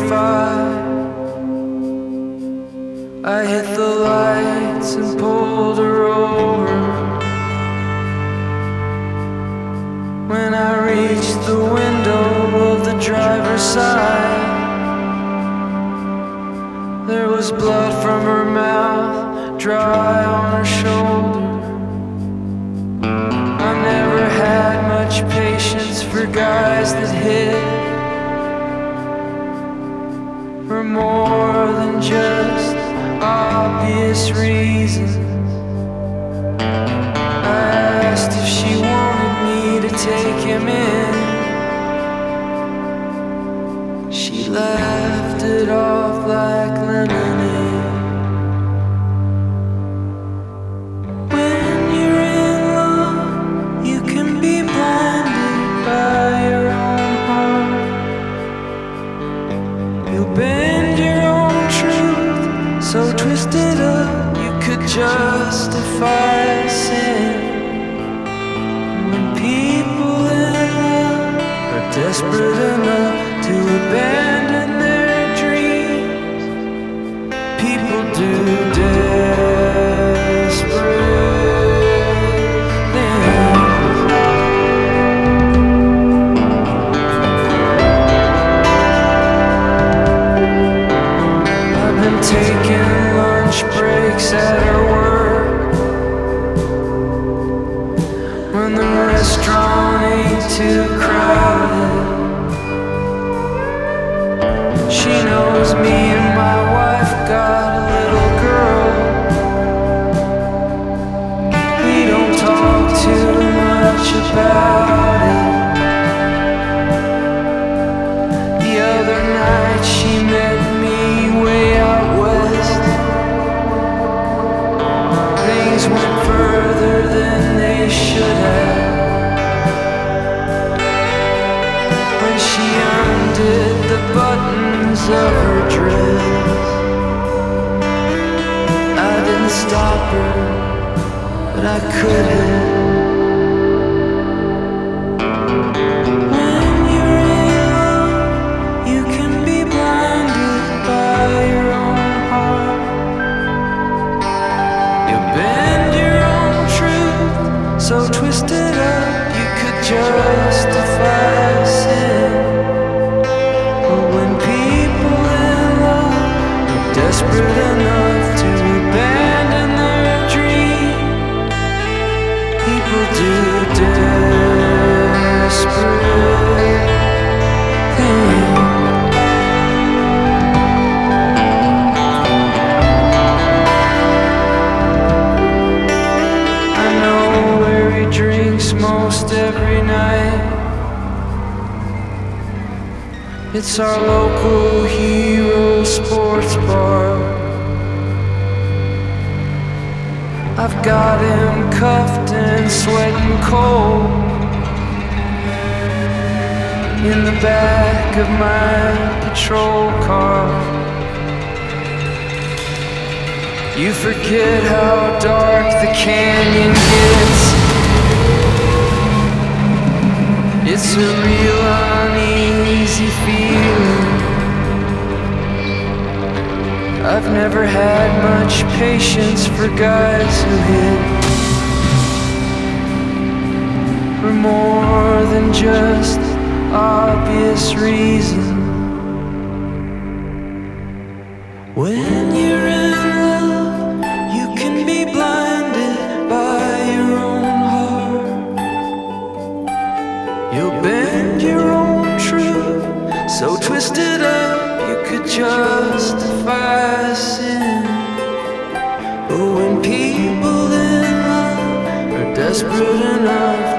45. I hit the lights and pulled her over. When I reached the window of the driver's side, there was blood from her mouth, dry on her shoulder. I never had much patience for guys that hit for more than just obvious reasons. I asked if she wanted me to take him in. She laughed it off like lemonade. When you're in love, you can be blinded by your own heart. You bend your own truth so twisted up you could justify sin. When people in love are desperate enough to abandon their dreams, people do desperate things. I've been taking lunch breaks at her work when the restaurant ain't too crowded. She knows me and my wife got a little girl. We don't talk too much about it. The other night she met me way out west. Things went further than they should have. When she undid the buttons of her dress, I didn't stop her, but I could have. When you're in love, you can be blinded by your own heart. You bend your own truth so twisted up you could justify sin. But when people in love are desperate enough to abandon their dream, people do desperate things. I know where he drinks most every night. It's our local hero sports bar. I've got him cuffed and sweating cold in the back of my patrol car. You forget how dark the canyon gets. It's a real uneasy feeling. I've never had much patience for guys who hit for more than just obvious reasons. When you're in love, you can be blinded by your own heart. You'll bend your own truth so twisted up you could justify sin. But when people in love are desperate enough